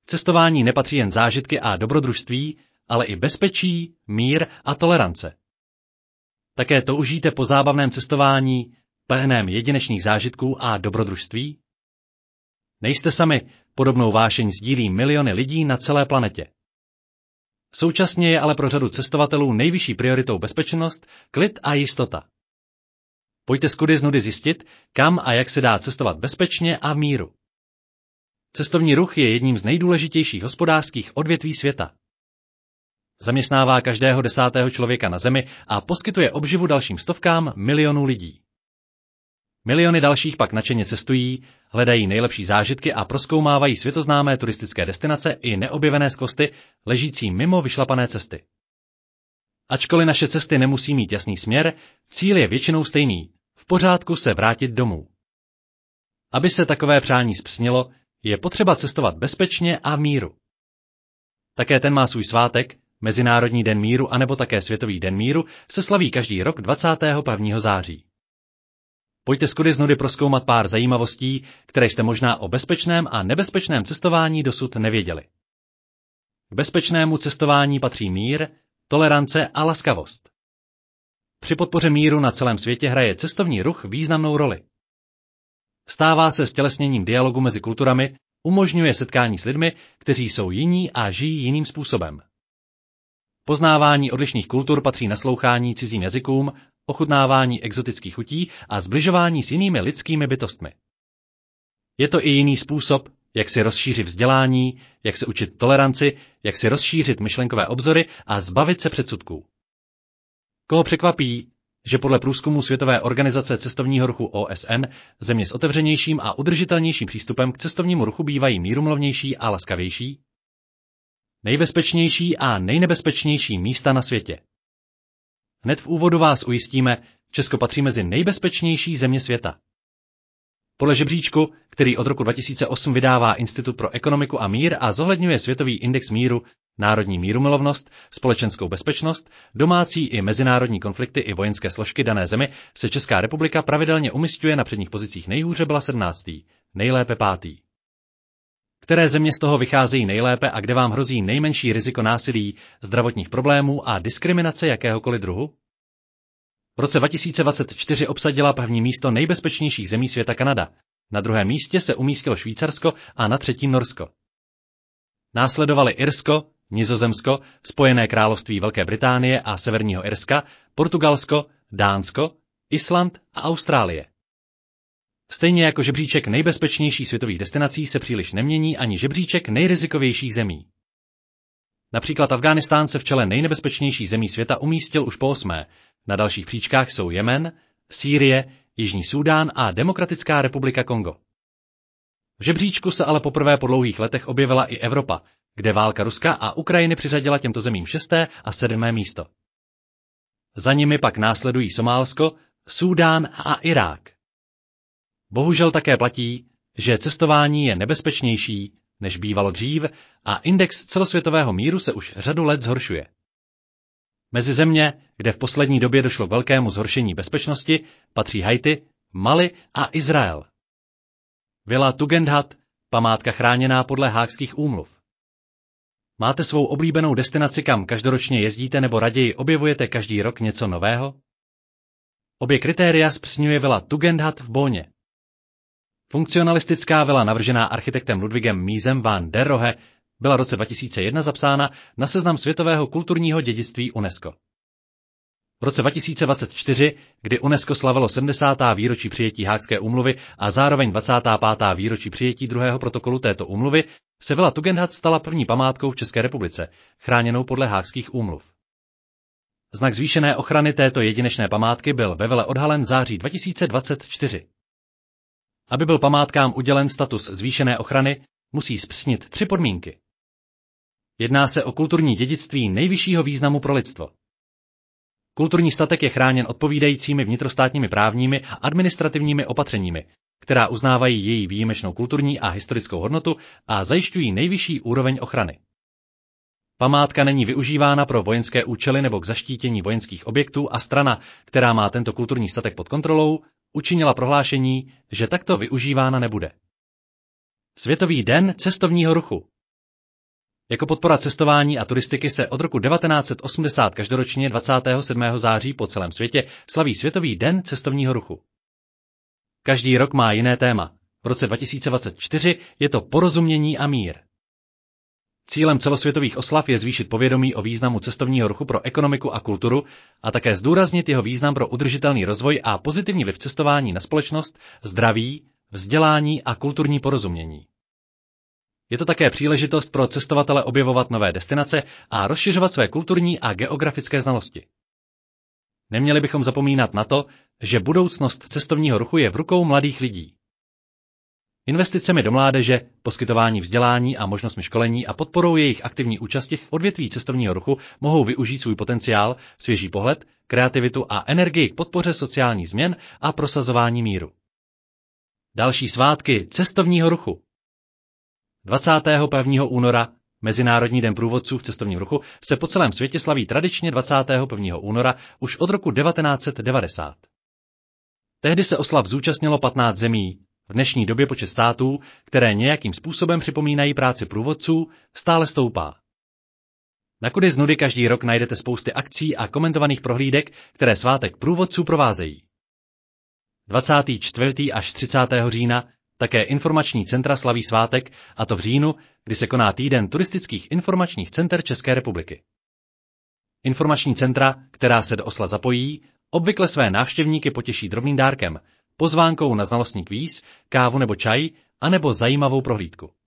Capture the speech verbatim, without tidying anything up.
cestování nepatří jen zážitky a dobrodružství, ale i bezpečí, mír a tolerance. Také toužíte po zábavném cestování, plném jedinečných zážitků a dobrodružství? Nejste sami, podobnou vášeň sdílí miliony lidí na celé planetě. Současně je ale pro řadu cestovatelů nejvyšší prioritou bezpečnost, klid a jistota. Pojďte z kudy z nudy zjistit, kam a jak se dá cestovat bezpečně a v míru. Cestovní ruch je jedním z nejdůležitějších hospodářských odvětví světa. Zaměstnává každého desátého člověka na zemi a poskytuje obživu dalším stovkám milionů lidí. Miliony dalších pak nadšeně cestují, hledají nejlepší zážitky a prozkoumávají světoznámé turistické destinace i neobjevené skvosty ležící mimo vyšlapané cesty. Ačkoliv naše cesty nemusí mít jasný směr, cíl je většinou stejný, v pořádku se vrátit domů. Aby se takové přání zpřesnilo, je potřeba cestovat bezpečně a v míru. Také ten má svůj svátek, Mezinárodní den míru anebo také Světový den míru se slaví každý rok dvacátého prvního září. Pojďte z kudy z nudy prozkoumat pár zajímavostí, které jste možná o bezpečném a nebezpečném cestování dosud nevěděli. K bezpečnému cestování patří mír, tolerance a laskavost. Při podpoře míru na celém světě hraje cestovní ruch významnou roli. Stává se stělesněním dialogu mezi kulturami, umožňuje setkání s lidmi, kteří jsou jiní a žijí jiným způsobem. Poznávání odlišných kultur patří naslouchání cizím jazykům, ochutnávání exotických chutí a zbližování s jinými lidskými bytostmi. Je to i jiný způsob, jak si rozšířit vzdělání, jak se učit toleranci, jak si rozšířit myšlenkové obzory a zbavit se předsudků. Koho překvapí, že podle průzkumu Světové organizace cestovního ruchu O S N země s otevřenějším a udržitelnějším přístupem k cestovnímu ruchu bývají mírumilovnější a laskavější? Nejbezpečnější a nejnebezpečnější místa na světě. Hned v úvodu vás ujistíme, Česko patří mezi nejbezpečnější země světa. Podle žebříčku, který od roku dva tisíce osm vydává Institut pro ekonomiku a mír a zohledňuje Světový index míru, národní mírumilovnost, společenskou bezpečnost, domácí i mezinárodní konflikty i vojenské složky dané zemi, se Česká republika pravidelně umisťuje na předních pozicích nejhůře byla sedmnáctý, nejlépe pátý. Které země z toho vycházejí nejlépe a kde vám hrozí nejmenší riziko násilí, zdravotních problémů a diskriminace jakéhokoliv druhu? V roce dva tisíce dvacet čtyři obsadila první místo nejbezpečnějších zemí světa Kanada, na druhém místě se umístilo Švýcarsko a na třetím Norsko. Následovali Irsko, Nizozemsko, Spojené království Velké Británie a Severního Irska, Portugalsko, Dánsko, Island a Austrálie. Stejně jako žebříček nejbezpečnějších světových destinací se příliš nemění ani žebříček nejrizikovějších zemí. Například Afghánistán se v čele nejnebezpečnějších zemí světa umístil už po osmé, na dalších příčkách jsou Jemen, Sýrie, Jižní Súdán a Demokratická republika Kongo. V žebříčku se ale poprvé po dlouhých letech objevila i Evropa, kde válka Ruska a Ukrajiny přiřadila těmto zemím šesté a sedmé místo. Za nimi pak následují Somálsko, Súdán a Irák. Bohužel také platí, že cestování je nebezpečnější, než bývalo dřív a index celosvětového míru se už řadu let zhoršuje. Mezi země, kde v poslední době došlo k velkému zhoršení bezpečnosti, patří Haiti, Mali a Izrael. Vila Tugendhat, památka chráněná podle Haagských úmluv. Máte svou oblíbenou destinaci, kam každoročně jezdíte nebo raději objevujete každý rok něco nového? Obě kritéria zpřesňuje vila Tugendhat v Bonně. Funkcionalistická vila navržená architektem Ludwigem Miesem van der Rohe byla v roce dva tisíce jedna zapsána na seznam světového kulturního dědictví UNESCO. V roce dva tisíce dvacet čtyři, kdy UNESCO slavilo sedmdesátá výročí přijetí Haagské úmluvy a zároveň dvacátá pátá výročí přijetí druhého protokolu této úmluvy, se vila Tugendhat stala první památkou v České republice, chráněnou podle Haagských úmluv. Znak zvýšené ochrany této jedinečné památky byl ve vile odhalen v září dva tisíce dvacet čtyři. Aby byl památkám udělen status zvýšené ochrany, musí zpřesnit tři podmínky. Jedná se o kulturní dědictví nejvyššího významu pro lidstvo. Kulturní statek je chráněn odpovídajícími vnitrostátními právními a administrativními opatřeními, která uznávají její výjimečnou kulturní a historickou hodnotu a zajišťují nejvyšší úroveň ochrany. Památka není využívána pro vojenské účely nebo k zaštítění vojenských objektů a strana, která má tento kulturní statek pod kontrolou, učinila prohlášení, že takto využívána nebude. Světový den cestovního ruchu. Jako podpora cestování a turistiky se od roku devatenáct set osmdesát každoročně dvacátého sedmého září po celém světě slaví Světový den cestovního ruchu. Každý rok má jiné téma. V roce dva tisíce dvacet čtyři je to porozumění a mír. Cílem celosvětových oslav je zvýšit povědomí o významu cestovního ruchu pro ekonomiku a kulturu a také zdůraznit jeho význam pro udržitelný rozvoj a pozitivní vliv cestování na společnost, zdraví, vzdělání a kulturní porozumění. Je to také příležitost pro cestovatele objevovat nové destinace a rozšiřovat své kulturní a geografické znalosti. Neměli bychom zapomínat na to, že budoucnost cestovního ruchu je v rukou mladých lidí. Investicemi do mládeže, poskytování vzdělání a možnostmi školení a podporou jejich aktivní účasti v odvětví cestovního ruchu mohou využít svůj potenciál, svěží pohled, kreativitu a energii k podpoře sociálních změn a prosazování míru. Další svátky cestovního ruchu. dvacátého prvního února, Mezinárodní den průvodců v cestovním ruchu, se po celém světě slaví tradičně dvacátého prvního února už od roku devatenáct set devadesát. Tehdy se oslav zúčastnilo patnáct zemí. V dnešní době počet států, které nějakým způsobem připomínají práci průvodců, stále stoupá. Na Kudy z nudy každý rok najdete spousty akcí a komentovaných prohlídek, které svátek průvodců provázejí. dvacátého čtvrtého až třicátého října také informační centra slaví svátek, a to v říjnu, kdy se koná týden turistických informačních center České republiky. Informační centra, která se do osla zapojí, obvykle své návštěvníky potěší drobným dárkem, pozvánkou na znalostní kvíz, kávu nebo čaj, anebo zajímavou prohlídku.